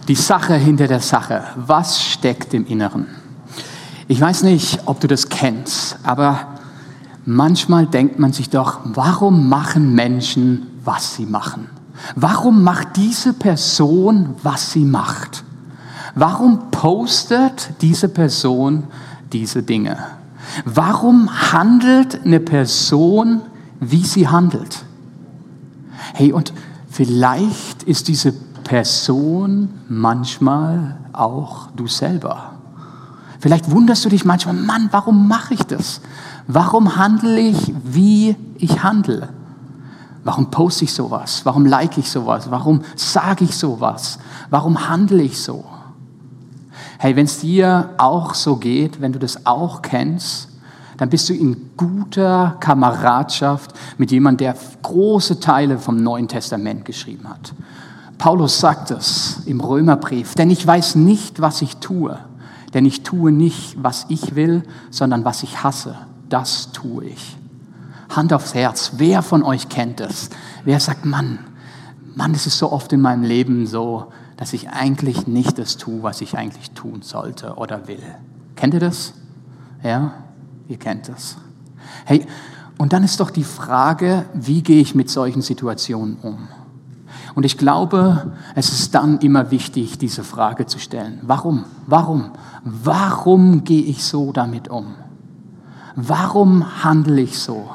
Die Sache hinter der Sache. Was steckt im Inneren? Ich weiß nicht, ob du das kennst, aber manchmal denkt man sich doch, warum machen Menschen, was sie machen? Warum macht diese Person, was sie macht? Warum postet diese Person diese Dinge? Warum handelt eine Person, wie sie handelt? Hey, und vielleicht ist diese Person manchmal auch du selber. Vielleicht wunderst du dich manchmal, Mann, warum mache ich das? Warum handle ich, wie ich handle? Warum poste ich sowas? Warum like ich sowas? Warum sage ich sowas? Warum handle ich so? Hey, wenn es dir auch so geht, wenn du das auch kennst, dann bist du in guter Kameradschaft mit jemandem, der große Teile vom Neuen Testament geschrieben hat. Paulus sagt es im Römerbrief, denn ich weiß nicht, was ich tue. Denn ich tue nicht, was ich will, sondern was ich hasse. Das tue ich. Hand aufs Herz, wer von euch kennt es? Wer sagt, Mann, es ist so oft in meinem Leben so, dass ich eigentlich nicht das tue, was ich eigentlich tun sollte oder will. Kennt ihr das? Ja, ihr kennt das. Hey, und dann ist doch die Frage, wie gehe ich mit solchen Situationen um? Und ich glaube, es ist dann immer wichtig, diese Frage zu stellen. Warum? Warum gehe ich so damit um? Warum handle ich so?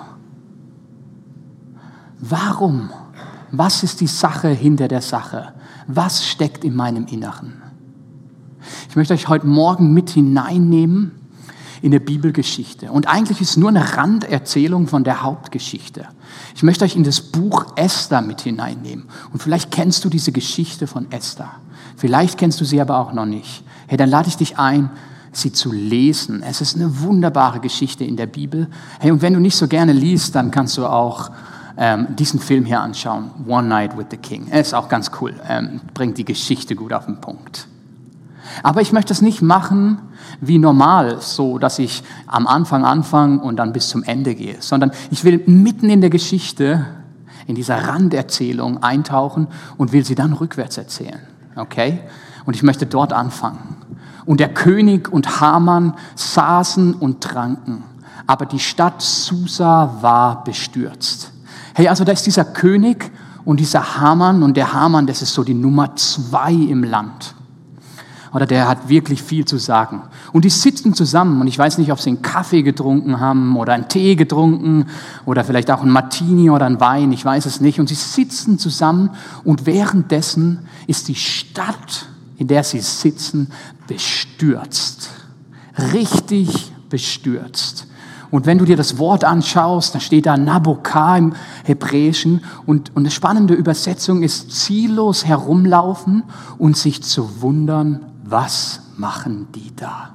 Warum? Was ist die Sache hinter der Sache? Was steckt in meinem Inneren? Ich möchte euch heute Morgen mit hineinnehmen in der Bibelgeschichte. Und eigentlich ist es nur eine Randerzählung von der Hauptgeschichte. Ich möchte euch in das Buch Esther mit hineinnehmen. Und vielleicht kennst du diese Geschichte von Esther. Vielleicht kennst du sie aber auch noch nicht. Hey, dann lade ich dich ein, sie zu lesen. Es ist eine wunderbare Geschichte in der Bibel. Hey, und wenn du nicht so gerne liest, dann kannst du auch diesen Film hier anschauen. One Night with the King. Er ist auch ganz cool. Bringt die Geschichte gut auf den Punkt. Aber ich möchte es nicht machen wie normal, so dass ich am Anfang anfange und dann bis zum Ende gehe, sondern ich will mitten in der Geschichte, in dieser Randerzählung eintauchen und will sie dann rückwärts erzählen. Okay? Und ich möchte dort anfangen. Und der König und Haman saßen und tranken, aber die Stadt Susa war bestürzt. Hey, also da ist dieser König und dieser Haman, und der Haman, das ist so die Nummer 2 im Land. Oder der hat wirklich viel zu sagen. Und die sitzen zusammen und ich weiß nicht, ob sie einen Kaffee getrunken haben oder einen Tee getrunken oder vielleicht auch einen Martini oder einen Wein, ich weiß es nicht. Und sie sitzen zusammen und währenddessen ist die Stadt, in der sie sitzen, bestürzt. Richtig bestürzt. Und wenn du dir das Wort anschaust, dann steht da Nabokah im Hebräischen und eine spannende Übersetzung ist ziellos herumlaufen und sich zu wundern, was machen die da?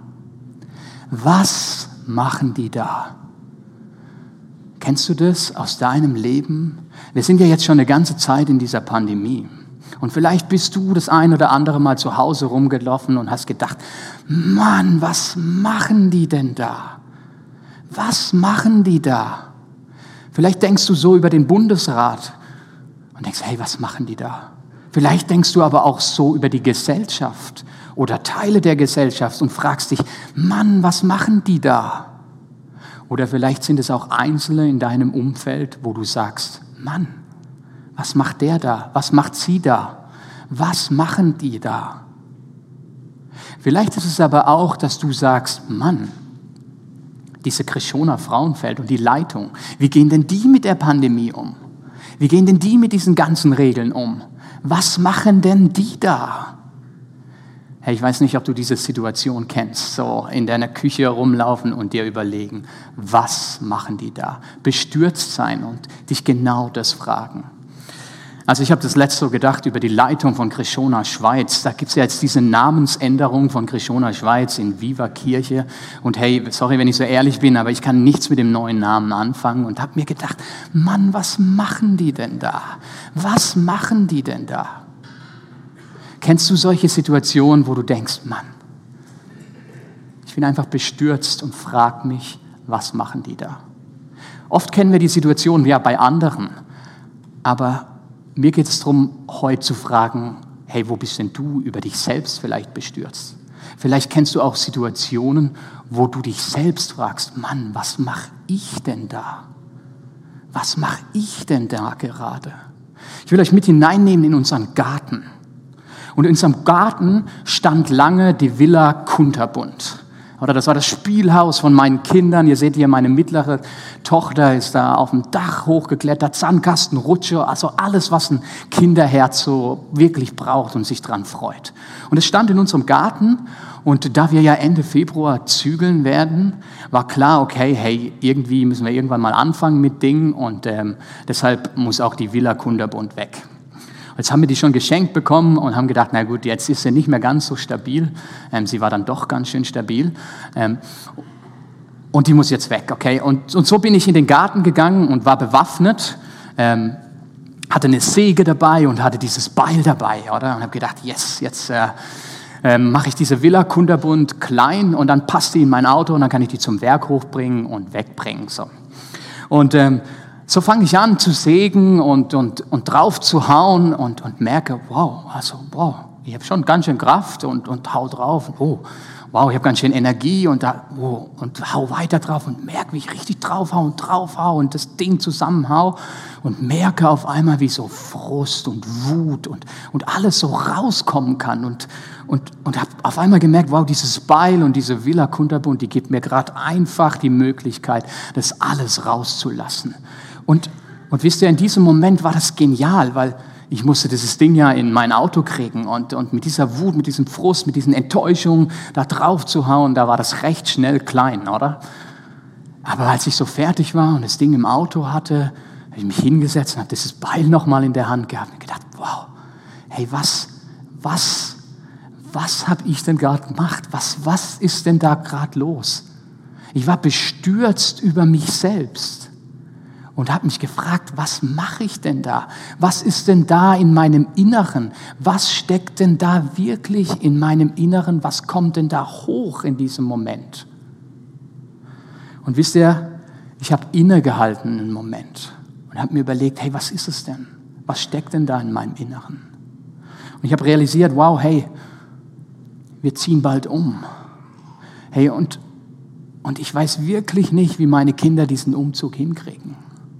Was machen die da? Kennst du das aus deinem Leben? Wir sind ja jetzt schon eine ganze Zeit in dieser Pandemie. Und vielleicht bist du das ein oder andere Mal zu Hause rumgelaufen und hast gedacht, Mann, was machen die denn da? Was machen die da? Vielleicht denkst du so über den Bundesrat und denkst, hey, was machen die da? Vielleicht denkst du aber auch so über die Gesellschaft oder Teile der Gesellschaft und fragst dich, Mann, was machen die da? Oder vielleicht sind es auch Einzelne in deinem Umfeld, wo du sagst, Mann, was macht der da? Was macht sie da? Was machen die da? Vielleicht ist es aber auch, dass du sagst, Mann, diese Krishona Frauenfeld und die Leitung, wie gehen denn die mit der Pandemie um? Wie gehen denn die mit diesen ganzen Regeln um? Was machen denn die da? Hey, ich weiß nicht, ob du diese Situation kennst, so in deiner Küche rumlaufen und dir überlegen, was machen die da? Bestürzt sein und dich genau das fragen. Also ich habe das letzte so gedacht über die Leitung von Krishona Schweiz. Da gibt es ja jetzt diese Namensänderung von Krishona Schweiz in Viva Kirche. Und hey, sorry, wenn ich so ehrlich bin, aber ich kann nichts mit dem neuen Namen anfangen und habe mir gedacht, Mann, was machen die denn da? Was machen die denn da? Kennst du solche Situationen, wo du denkst, Mann, ich bin einfach bestürzt und frage mich, was machen die da? Oft kennen wir die Situation ja bei anderen, aber mir geht es darum, heute zu fragen, hey, wo bist denn du über dich selbst vielleicht bestürzt? Vielleicht kennst du auch Situationen, wo du dich selbst fragst, Mann, was mache ich denn da? Was mache ich denn da gerade? Ich will euch mit hineinnehmen in unseren Garten. Und in unserem Garten stand lange die Villa Kunterbund. Oder das war das Spielhaus von meinen Kindern. Ihr seht hier, meine mittlere Tochter ist da auf dem Dach hochgeklettert, Sandkasten, Rutsche, also alles, was ein Kinderherz so wirklich braucht und sich dran freut. Und es stand in unserem Garten und da wir ja Ende Februar zügeln werden, war klar, okay, hey, irgendwie müssen wir irgendwann mal anfangen mit Dingen und deshalb muss auch die Villa Kunterbund weg. Jetzt haben wir die schon geschenkt bekommen und haben gedacht, na gut, jetzt ist sie nicht mehr ganz so stabil. Sie war dann doch ganz schön stabil. Und die muss jetzt weg, okay? Und so bin ich in den Garten gegangen und war bewaffnet, hatte eine Säge dabei und hatte dieses Beil dabei, oder? Und habe gedacht, yes, jetzt mache ich diese Villa Kunterbund klein und dann passt die in mein Auto und dann kann ich die zum Werk hochbringen und wegbringen. So. Und so fange ich an zu sägen und drauf zu hauen und merke, wow, ich habe schon ganz schön Kraft und hau drauf. Oh, wow, ich habe ganz schön Energie und hau weiter drauf und merke, wie ich richtig drauf hau und das Ding zusammenhau und merke auf einmal, wie so Frust und Wut und alles so rauskommen kann und habe auf einmal gemerkt, wow, dieses Beil und diese Villa Kunterbund, die gibt mir gerade einfach die Möglichkeit, das alles rauszulassen. Und wisst ihr, in diesem Moment war das genial, weil ich musste dieses Ding ja in mein Auto kriegen und mit dieser Wut, mit diesem Frust, mit diesen Enttäuschungen da drauf zu hauen, da war das recht schnell klein, oder? Aber als ich so fertig war und das Ding im Auto hatte, habe ich mich hingesetzt und habe dieses Beil nochmal in der Hand gehabt und gedacht, wow, hey, was habe ich denn gerade gemacht? Was ist denn da gerade los? Ich war bestürzt über mich selbst. Und habe mich gefragt, was mache ich denn da? Was ist denn da in meinem Inneren? Was steckt denn da wirklich in meinem Inneren? Was kommt denn da hoch in diesem Moment? Und wisst ihr, ich habe innegehalten einen Moment und habe mir überlegt, hey, was ist es denn? Was steckt denn da in meinem Inneren? Und ich habe realisiert, wow, hey, wir ziehen bald um. Hey, und ich weiß wirklich nicht, wie meine Kinder diesen Umzug hinkriegen.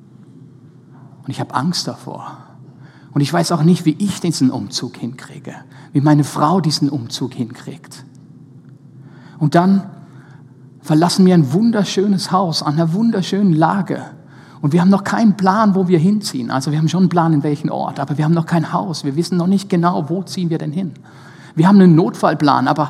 Und ich habe Angst davor. Und ich weiß auch nicht, wie ich diesen Umzug hinkriege, wie meine Frau diesen Umzug hinkriegt. Und dann verlassen wir ein wunderschönes Haus an einer wunderschönen Lage. Und wir haben noch keinen Plan, wo wir hinziehen. Also wir haben schon einen Plan, in welchen Ort, aber wir haben noch kein Haus. Wir wissen noch nicht genau, wo ziehen wir denn hin. Wir haben einen Notfallplan, aber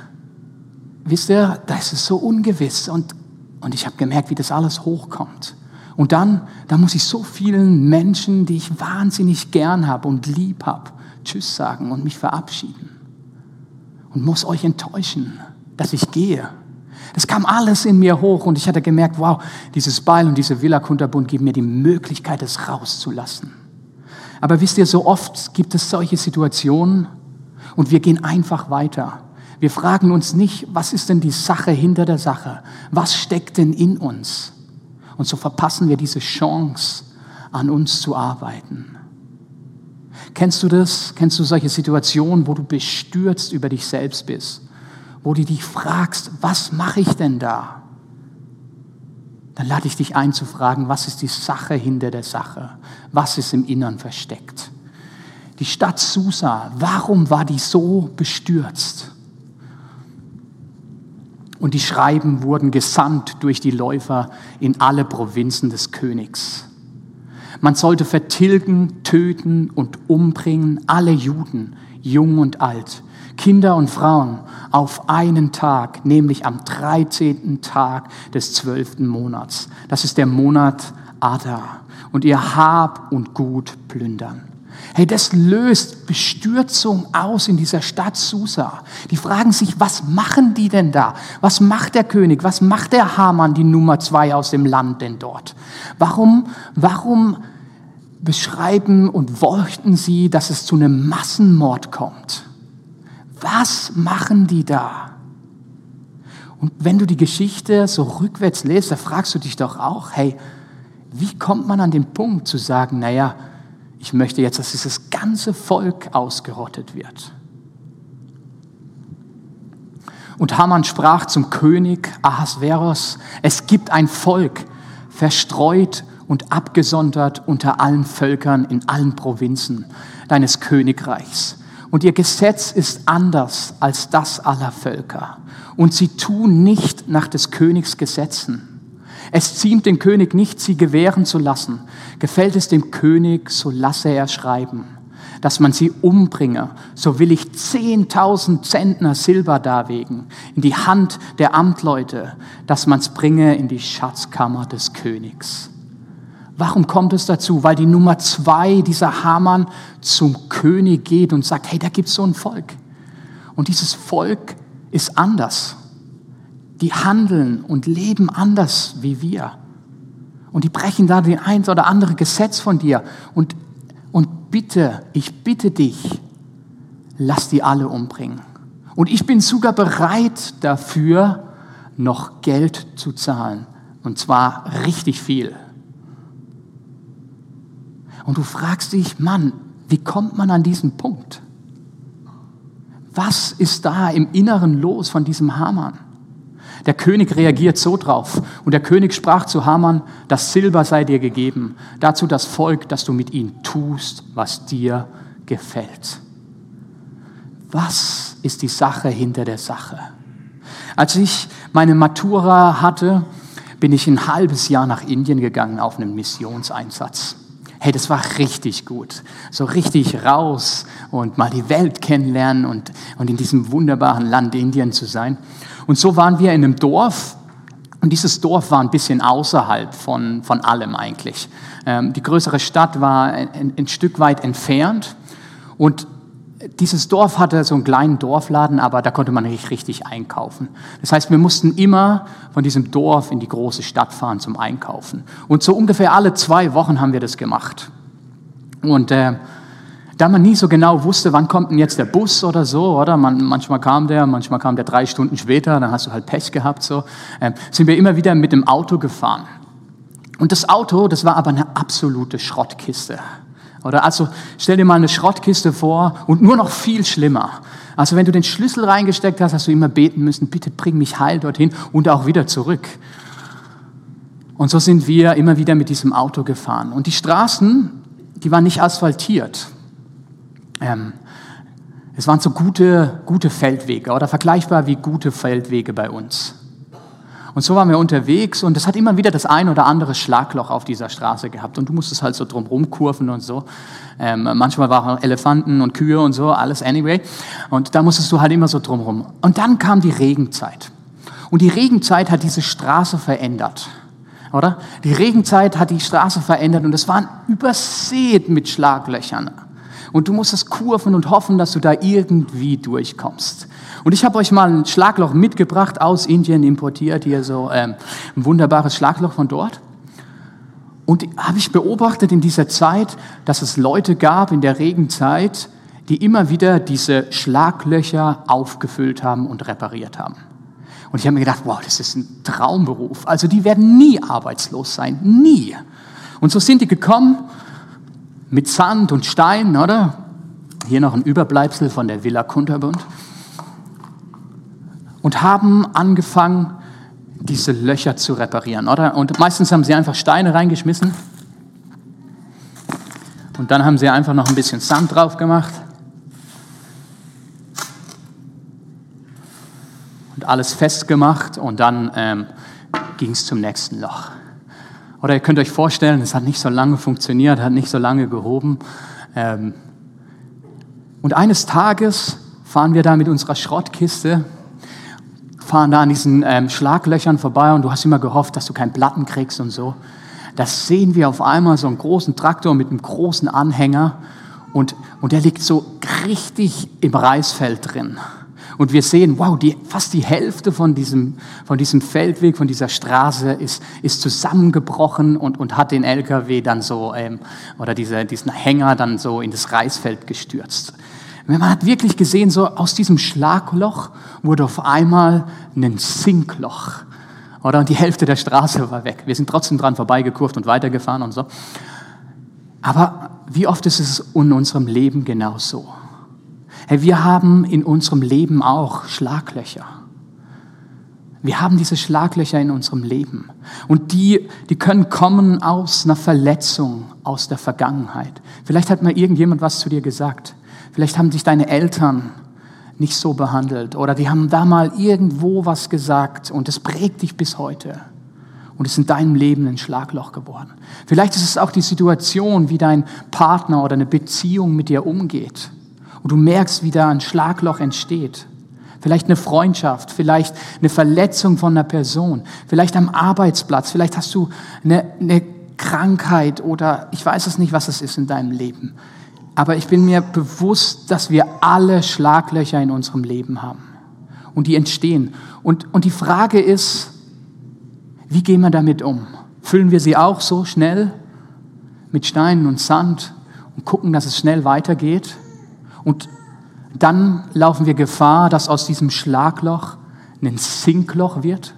wisst ihr, da ist es so ungewiss. Und ich habe gemerkt, wie das alles hochkommt. Und dann muss ich so vielen Menschen, die ich wahnsinnig gern habe und lieb habe, Tschüss sagen und mich verabschieden. Und muss euch enttäuschen, dass ich gehe. Das kam alles in mir hoch und ich hatte gemerkt, wow, dieses Beil und diese Villa Kunterbund geben mir die Möglichkeit, es rauszulassen. Aber wisst ihr, so oft gibt es solche Situationen und wir gehen einfach weiter. Wir fragen uns nicht, was ist denn die Sache hinter der Sache? Was steckt denn in uns? Und so verpassen wir diese Chance, an uns zu arbeiten. Kennst du das? Kennst du solche Situationen, wo du bestürzt über dich selbst bist? Wo du dich fragst, was mache ich denn da? Dann lade ich dich ein zu fragen, was ist die Sache hinter der Sache? Was ist im Innern versteckt? Die Stadt Susa, warum war die so bestürzt? Und die Schreiben wurden gesandt durch die Läufer in alle Provinzen des Königs. Man sollte vertilgen, töten und umbringen alle Juden, jung und alt, Kinder und Frauen, auf einen Tag, nämlich am 13. Tag des 12. Monats. Das ist der Monat Adar. Und ihr Hab und Gut plündern. Hey, das löst Bestürzung aus in dieser Stadt Susa. Die fragen sich, was machen die denn da? Was macht der König? Was macht der Haman, die Nummer 2 aus dem Land denn dort? Warum beschreiben und wollen sie, dass es zu einem Massenmord kommt? Was machen die da? Und wenn du die Geschichte so rückwärts liest, da fragst du dich doch auch, hey, wie kommt man an den Punkt zu sagen, naja, ich möchte jetzt, dass dieses ganze Volk ausgerottet wird. Und Haman sprach zum König Ahasveros, es gibt ein Volk, verstreut und abgesondert unter allen Völkern in allen Provinzen deines Königreichs. Und ihr Gesetz ist anders als das aller Völker. Und sie tun nicht nach des Königs Gesetzen. Es ziemt dem König nicht, sie gewähren zu lassen. Gefällt es dem König, so lasse er schreiben, dass man sie umbringe. So will ich 10.000 Zentner Silber darlegen in die Hand der Amtleute, dass man es bringe in die Schatzkammer des Königs. Warum kommt es dazu? Weil die Nummer 2, dieser Haman, zum König geht und sagt, hey, da gibt es so ein Volk. Und dieses Volk ist anders. Die handeln und leben anders wie wir. Und die brechen da den ein oder andere Gesetz von dir. Und bitte, ich bitte dich, lass die alle umbringen. Und ich bin sogar bereit dafür, noch Geld zu zahlen. Und zwar richtig viel. Und du fragst dich, Mann, wie kommt man an diesen Punkt? Was ist da im Inneren los von diesem Haman? Der König reagiert so drauf. Und der König sprach zu Haman, das Silber sei dir gegeben, dazu das Volk, dass du mit ihnen tust, was dir gefällt. Was ist die Sache hinter der Sache? Als ich meine Matura hatte, bin ich ein halbes Jahr nach Indien gegangen auf einen Missionseinsatz. Hey, das war richtig gut. So richtig raus und mal die Welt kennenlernen und in diesem wunderbaren Land Indien zu sein. Und so waren wir in einem Dorf. Und dieses Dorf war ein bisschen außerhalb von allem eigentlich. Die größere Stadt war ein Stück weit entfernt. Und dieses Dorf hatte so einen kleinen Dorfladen, aber da konnte man nicht richtig einkaufen. Das heißt, wir mussten immer von diesem Dorf in die große Stadt fahren zum Einkaufen. Und so ungefähr alle 2 Wochen haben wir das gemacht. Und da man nie so genau wusste, wann kommt denn jetzt der Bus oder so, oder? Manchmal kam der 3 Stunden später, dann hast du halt Pech gehabt, so. Sind wir immer wieder mit dem Auto gefahren. Und das Auto, das war aber eine absolute Schrottkiste. Oder also stell dir mal eine Schrottkiste vor und nur noch viel schlimmer. Also wenn du den Schlüssel reingesteckt hast, hast du immer beten müssen, bitte bring mich heil dorthin und auch wieder zurück. Und so sind wir immer wieder mit diesem Auto gefahren. Und die Straßen, die waren nicht asphaltiert. Es waren so gute Feldwege oder vergleichbar wie gute Feldwege bei uns. Und so waren wir unterwegs und es hat immer wieder das ein oder andere Schlagloch auf dieser Straße gehabt und du musstest halt so drumherum kurven und so. Manchmal waren Elefanten und Kühe und so, alles anyway. Und da musstest du halt immer so drumherum. Und dann kam die Regenzeit. Und die Regenzeit hat diese Straße verändert. Oder? Die Regenzeit hat die Straße verändert und es waren übersät mit Schlaglöchern. Und du musstest kurven und hoffen, dass du da irgendwie durchkommst. Und ich habe euch mal ein Schlagloch mitgebracht, aus Indien importiert, hier so ein wunderbares Schlagloch von dort. Und habe ich beobachtet in dieser Zeit, dass es Leute gab in der Regenzeit, die immer wieder diese Schlaglöcher aufgefüllt haben und repariert haben. Und ich habe mir gedacht, wow, das ist ein Traumberuf. Also die werden nie arbeitslos sein, nie. Und so sind die gekommen mit Sand und Stein, oder? Hier noch ein Überbleibsel von der Villa Kunterbund. Und haben angefangen, diese Löcher zu reparieren, oder? Und meistens haben sie einfach Steine reingeschmissen. Und dann haben sie einfach noch ein bisschen Sand drauf gemacht. Und alles festgemacht und dann ging es zum nächsten Loch. Oder ihr könnt euch vorstellen, es hat nicht so lange funktioniert, hat nicht so lange gehoben. Und eines Tages fahren wir da mit unserer Schrottkiste, fahren da an diesen Schlaglöchern vorbei und du hast immer gehofft, dass du keinen Platten kriegst und so. Da sehen wir auf einmal so einen großen Traktor mit einem großen Anhänger und der liegt so richtig im Reisfeld drin. Und wir sehen, wow, fast die Hälfte von diesem Feldweg, von dieser Straße ist zusammengebrochen und hat den LKW dann so, oder diesen Hänger dann so in das Reisfeld gestürzt. Man hat wirklich gesehen, so aus diesem Schlagloch wurde auf einmal ein Sinkloch. Oder? Und die Hälfte der Straße war weg. Wir sind trotzdem dran vorbeigekurvt und weitergefahren und so. Aber wie oft ist es in unserem Leben genauso? Hey, wir haben in unserem Leben auch Schlaglöcher. Wir haben diese Schlaglöcher in unserem Leben. Und die können kommen aus einer Verletzung aus der Vergangenheit. Vielleicht hat mal irgendjemand was zu dir gesagt. Vielleicht haben dich deine Eltern nicht so behandelt. Oder die haben da mal irgendwo was gesagt und es prägt dich bis heute. Und es ist in deinem Leben ein Schlagloch geworden. Vielleicht ist es auch die Situation, wie dein Partner oder eine Beziehung mit dir umgeht. Und du merkst, wie da ein Schlagloch entsteht. Vielleicht eine Freundschaft, vielleicht eine Verletzung von einer Person, vielleicht am Arbeitsplatz, vielleicht hast du eine Krankheit oder ich weiß es nicht, was es ist in deinem Leben. Aber ich bin mir bewusst, dass wir alle Schlaglöcher in unserem Leben haben und die entstehen. Und die Frage ist, wie gehen wir damit um? Füllen wir sie auch so schnell mit Steinen und Sand und gucken, dass es schnell weitergeht? Und dann laufen wir Gefahr, dass aus diesem Schlagloch ein Sinkloch wird.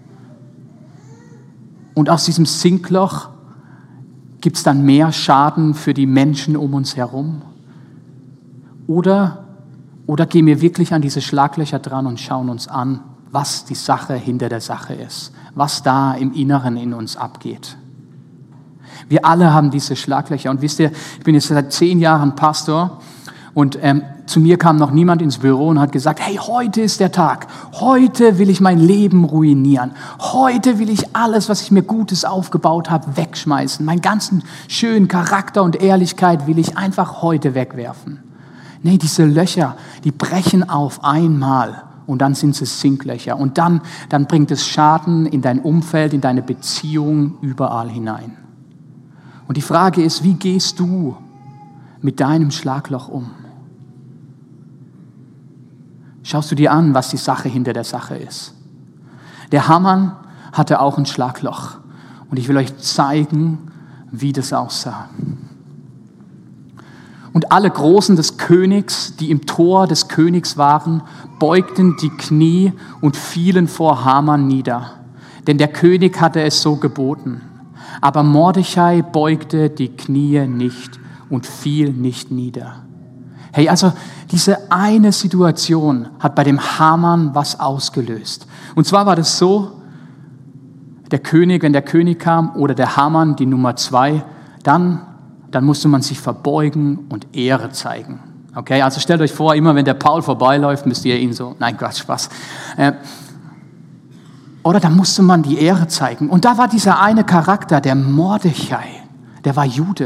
Und aus diesem Sinkloch gibt es dann mehr Schaden für die Menschen um uns herum. Oder gehen wir wirklich an diese Schlaglöcher dran und schauen uns an, was die Sache hinter der Sache ist, was da im Inneren in uns abgeht. Wir alle haben diese Schlaglöcher. Und wisst ihr, ich bin jetzt seit 10 Jahren Pastor und zu mir kam noch niemand ins Büro und hat gesagt, hey, heute ist der Tag. Heute will ich mein Leben ruinieren. Heute will ich alles, was ich mir Gutes aufgebaut habe, wegschmeißen. Meinen ganzen schönen Charakter und Ehrlichkeit will ich einfach heute wegwerfen. Nee, diese Löcher, die brechen auf einmal und dann sind es Sinklöcher. Und dann bringt es Schaden in dein Umfeld, in deine Beziehung, überall hinein. Und die Frage ist, wie gehst du mit deinem Schlagloch um? Schaust du dir an, was die Sache hinter der Sache ist? Der Haman hatte auch ein Schlagloch. Und ich will euch zeigen, wie das aussah. Und alle Großen des Königs, die im Tor des Königs waren, beugten die Knie und fielen vor Haman nieder. Denn der König hatte es so geboten. Aber Mordechai beugte die Knie nicht und fiel nicht nieder. Hey, also diese eine Situation hat bei dem Haman was ausgelöst. Und zwar war das so, der König, wenn der König kam oder der Haman, die Nummer 2, dann musste man sich verbeugen und Ehre zeigen. Okay, also stellt euch vor, immer wenn der Paul vorbeiläuft, müsst ihr ihn so, nein Gott, Spaß. Oder da musste man die Ehre zeigen. Und da war dieser eine Charakter, der Mordechai, der war Jude.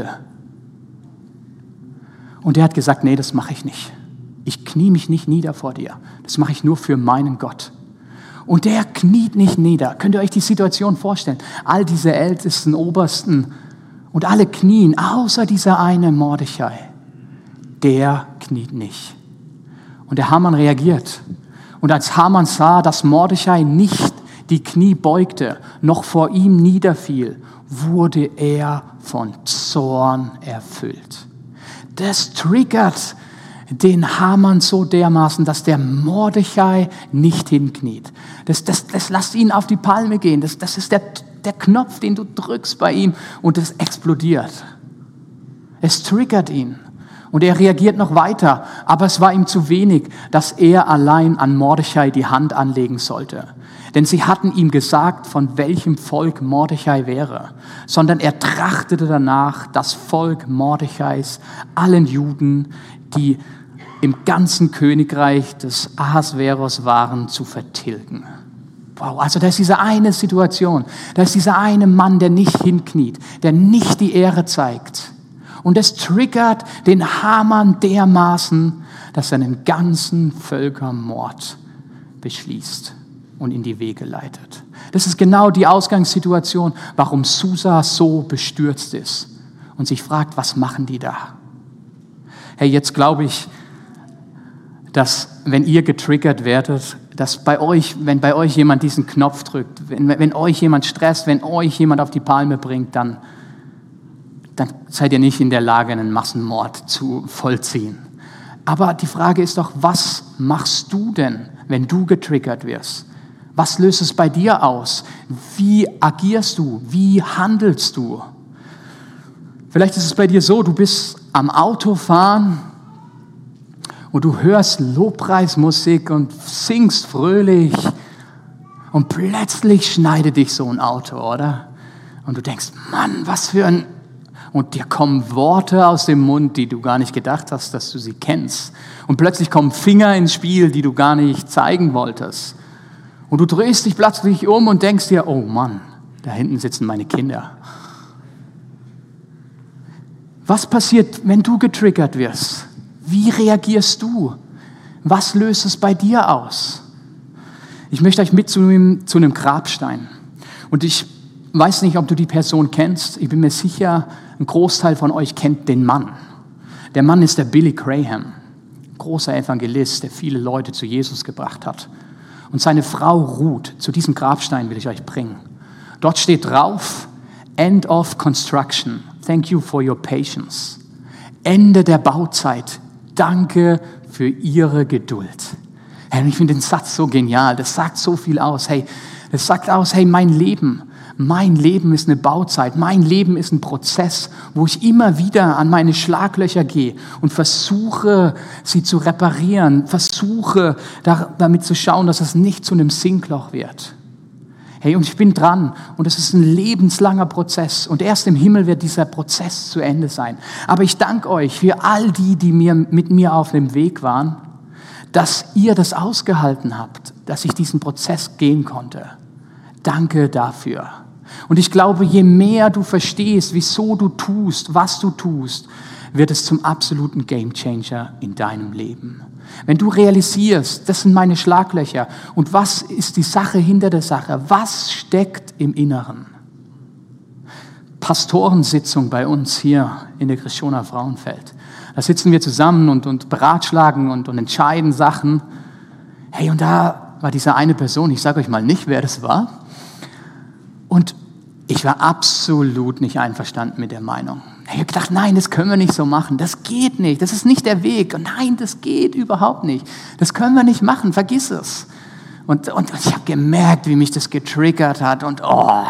Und der hat gesagt, nee, das mache ich nicht. Ich knie mich nicht nieder vor dir. Das mache ich nur für meinen Gott. Und der kniet nicht nieder. Könnt ihr euch die Situation vorstellen? All diese Ältesten, Obersten und alle knien, außer dieser eine Mordechai. Der kniet nicht. Und der Haman reagiert. Und als Haman sah, dass Mordechai nicht die Knie beugte, noch vor ihm niederfiel, wurde er von Zorn erfüllt. Das triggert den Haman so dermaßen, dass der Mordechai nicht hinkniet. Das lässt ihn auf die Palme gehen. Das ist der Knopf, den du drückst bei ihm und es explodiert. Es triggert ihn. Und er reagiert noch weiter, aber es war ihm zu wenig, dass er allein an Mordechai die Hand anlegen sollte. Denn sie hatten ihm gesagt, von welchem Volk Mordechai wäre, sondern er trachtete danach, das Volk Mordechais, allen Juden, die im ganzen Königreich des Ahasveros waren, zu vertilgen. Wow, also da ist diese eine Situation, da ist dieser eine Mann, der nicht hinkniet, der nicht die Ehre zeigt. Und es triggert den Haman dermaßen, dass er einen ganzen Völkermord beschließt und in die Wege leitet. Das ist genau die Ausgangssituation, warum Susa so bestürzt ist und sich fragt, was machen die da? Hey, jetzt glaube ich, dass wenn ihr getriggert werdet, dass wenn bei euch jemand diesen Knopf drückt, wenn euch jemand stresst, wenn euch jemand auf die Palme bringt, dann seid ihr nicht in der Lage, einen Massenmord zu vollziehen. Aber die Frage ist doch, was machst du denn, wenn du getriggert wirst? Was löst es bei dir aus? Wie agierst du? Wie handelst du? Vielleicht ist es bei dir so, du bist am Autofahren und du hörst Lobpreismusik und singst fröhlich und plötzlich schneidet dich so ein Auto, oder? Und du denkst, Mann, was für ein... Und dir kommen Worte aus dem Mund, die du gar nicht gedacht hast, dass du sie kennst. Und plötzlich kommen Finger ins Spiel, die du gar nicht zeigen wolltest. Und du drehst dich plötzlich um und denkst dir, oh Mann, da hinten sitzen meine Kinder. Was passiert, wenn du getriggert wirst? Wie reagierst du? Was löst es bei dir aus? Ich möchte euch mitzunehmen zu einem Grabstein. Und ich weiß nicht, ob du die Person kennst. Ich bin mir sicher, ein Großteil von euch kennt den Mann. Der Mann ist der Billy Graham, großer Evangelist, der viele Leute zu Jesus gebracht hat. Und seine Frau Ruth, zu diesem Grabstein will ich euch bringen. Dort steht drauf, End of Construction. Thank you for your patience. Ende der Bauzeit. Danke für Ihre Geduld. Hey, ich finde den Satz so genial. Das sagt so viel aus. Hey, das sagt aus, hey, mein Leben ist eine Bauzeit. Mein Leben ist ein Prozess, wo ich immer wieder an meine Schlaglöcher gehe und versuche, sie zu reparieren. Versuche, damit zu schauen, dass es nicht zu einem Sinkloch wird. Hey, und ich bin dran und es ist ein lebenslanger Prozess und erst im Himmel wird dieser Prozess zu Ende sein. Aber ich danke euch für all die mit mir auf dem Weg waren, dass ihr das ausgehalten habt, dass ich diesen Prozess gehen konnte. Danke dafür. Und ich glaube, je mehr du verstehst, wieso du tust, was du tust, wird es zum absoluten Gamechanger in deinem Leben. Wenn du realisierst, das sind meine Schlaglöcher und was ist die Sache hinter der Sache, was steckt im Inneren? Pastorensitzung bei uns hier in der Christiana Frauenfeld. Da sitzen wir zusammen und beratschlagen und entscheiden Sachen. Hey, und da war diese eine Person, ich sage euch mal nicht, wer das war. Und ich war absolut nicht einverstanden mit der Meinung. Ich habe gedacht, nein, das können wir nicht so machen. Das geht nicht. Das ist nicht der Weg. Und nein, das geht überhaupt nicht. Das können wir nicht machen. Vergiss es. Und ich habe gemerkt, wie mich das getriggert hat. Und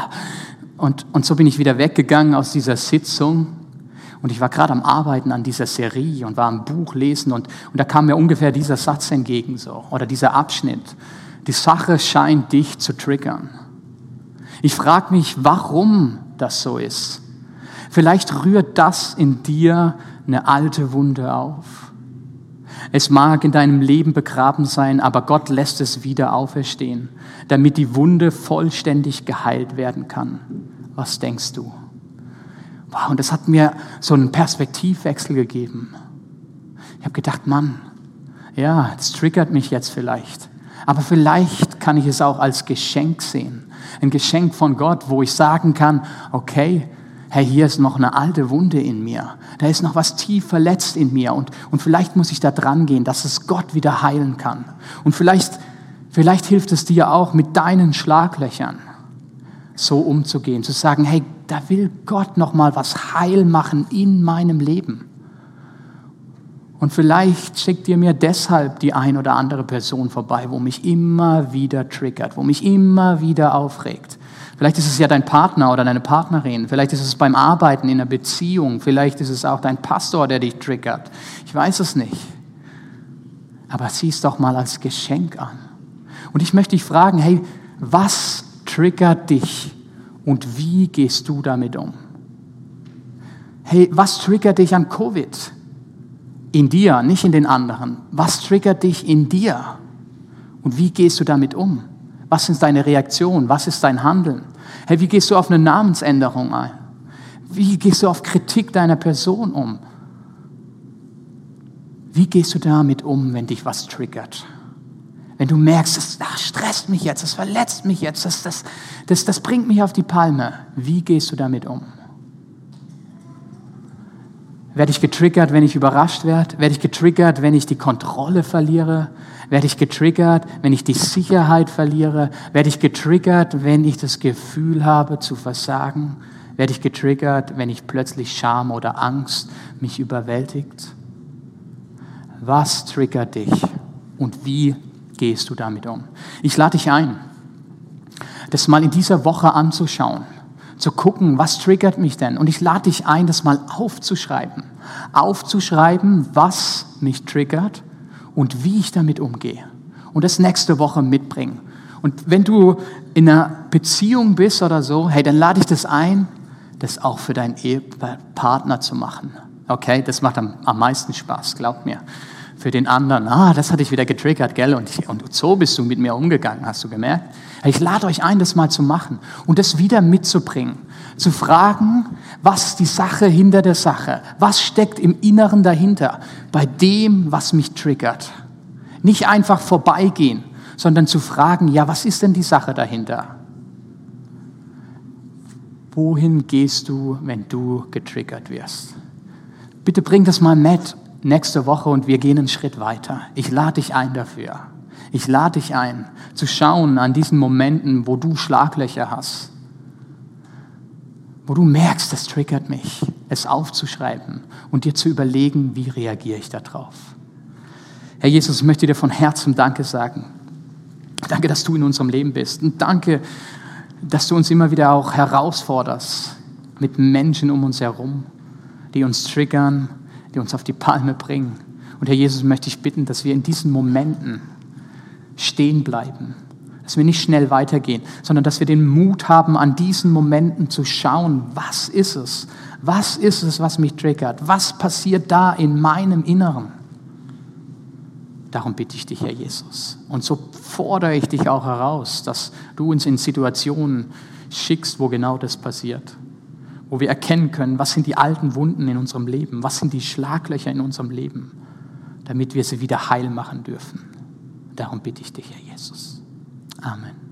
so bin ich wieder weggegangen aus dieser Sitzung. Und ich war gerade am Arbeiten an dieser Serie und war am Buch lesen. Und da kam mir ungefähr dieser Satz entgegen so. Oder dieser Abschnitt. Die Sache scheint dich zu triggern. Ich frage mich, warum das so ist. Vielleicht rührt das in dir eine alte Wunde auf. Es mag in deinem Leben begraben sein, aber Gott lässt es wieder auferstehen, damit die Wunde vollständig geheilt werden kann. Was denkst du? Wow, und das hat mir so einen Perspektivwechsel gegeben. Ich habe gedacht, Mann, ja, das triggert mich jetzt vielleicht. Aber vielleicht kann ich es auch als Geschenk sehen. Ein Geschenk von Gott, wo ich sagen kann, okay, hey, hier ist noch eine alte Wunde in mir. Da ist noch was tief verletzt in mir. Und vielleicht muss ich da dran gehen, dass es Gott wieder heilen kann. Und vielleicht hilft es dir auch, mit deinen Schlaglöchern so umzugehen. Zu sagen, hey, da will Gott noch mal was heil machen in meinem Leben. Und vielleicht schickt ihr mir deshalb die ein oder andere Person vorbei, wo mich immer wieder triggert, wo mich immer wieder aufregt. Vielleicht ist es ja dein Partner oder deine Partnerin, vielleicht ist es beim Arbeiten in einer Beziehung, vielleicht ist es auch dein Pastor, der dich triggert. Ich weiß es nicht. Aber sieh es doch mal als Geschenk an. Und ich möchte dich fragen, hey, was triggert dich und wie gehst du damit um? Hey, was triggert dich an Covid? In dir, nicht in den anderen. Was triggert dich in dir? Und wie gehst du damit um? Was ist deine Reaktion? Was ist dein Handeln? Hey, wie gehst du auf eine Namensänderung ein? Wie gehst du auf Kritik deiner Person um? Wie gehst du damit um, wenn dich was triggert? Wenn du merkst, das stresst mich jetzt, das verletzt mich jetzt, das bringt mich auf die Palme. Wie gehst du damit um? Werde ich getriggert, wenn ich überrascht werde? Werde ich getriggert, wenn ich die Kontrolle verliere? Werde ich getriggert, wenn ich die Sicherheit verliere? Werde ich getriggert, wenn ich das Gefühl habe zu versagen? Werde ich getriggert, wenn ich plötzlich Scham oder Angst mich überwältigt? Was triggert dich und wie gehst du damit um? Ich lade dich ein, das mal in dieser Woche anzuschauen. zu gucken, was triggert mich denn? Und ich lade dich ein, das mal aufzuschreiben. Aufzuschreiben, was mich triggert und wie ich damit umgehe. Und das nächste Woche mitbringen. Und wenn du in einer Beziehung bist oder so, hey, dann lade ich das ein, das auch für deinen Ehepartner zu machen. Okay, das macht am meisten Spaß, glaub mir. Für den anderen, das hat dich wieder getriggert, gell? Und so bist du mit mir umgegangen, hast du gemerkt? Ich lade euch ein, das mal zu machen und das wieder mitzubringen. Zu fragen, was ist die Sache hinter der Sache? Was steckt im Inneren dahinter? Bei dem, was mich triggert. Nicht einfach vorbeigehen, sondern zu fragen, ja, was ist denn die Sache dahinter? Wohin gehst du, wenn du getriggert wirst? Bitte bring das mal mit nächste Woche und wir gehen einen Schritt weiter. Ich lade dich ein dafür. Ich lade dich ein, zu schauen an diesen Momenten, wo du Schlaglöcher hast, wo du merkst, das triggert mich, es aufzuschreiben und dir zu überlegen, wie reagiere ich darauf. Herr Jesus, ich möchte dir von Herzen Danke sagen. Danke, dass du in unserem Leben bist. Und danke, dass du uns immer wieder auch herausforderst mit Menschen um uns herum, die uns triggern, die uns auf die Palme bringen. Und Herr Jesus, möchte ich bitten, dass wir in diesen Momenten stehen bleiben, dass wir nicht schnell weitergehen, sondern dass wir den Mut haben, an diesen Momenten zu schauen, was ist es? Was ist es, was mich triggert? Was passiert da in meinem Inneren? Darum bitte ich dich, Herr Jesus. Und so fordere ich dich auch heraus, dass du uns in Situationen schickst, wo genau das passiert. Wo wir erkennen können, was sind die alten Wunden in unserem Leben, was sind die Schlaglöcher in unserem Leben, damit wir sie wieder heil machen dürfen. Darum bitte ich dich, Herr Jesus. Amen.